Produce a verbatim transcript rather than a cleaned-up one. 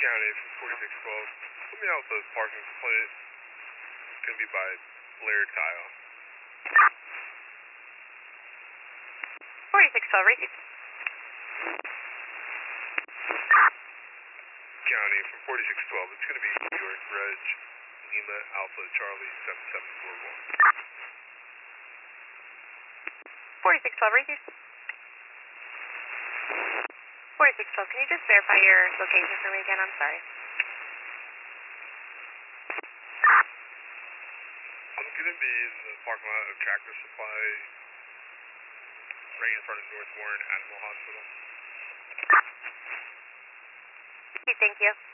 County from forty-six twelve. Put me out the parking plate. It's going to be by Laird Tile. forty-six twelve, right? County from forty-six twelve. It's going to be New York Reg Lima Alpha Charlie seven seven four one. forty-six twelve, right? forty-six twelve, can you just verify your location for me again? I'm sorry. I'm going to be in the parking lot of Tractor Supply, right in front of North Warren Animal Hospital. Thank you.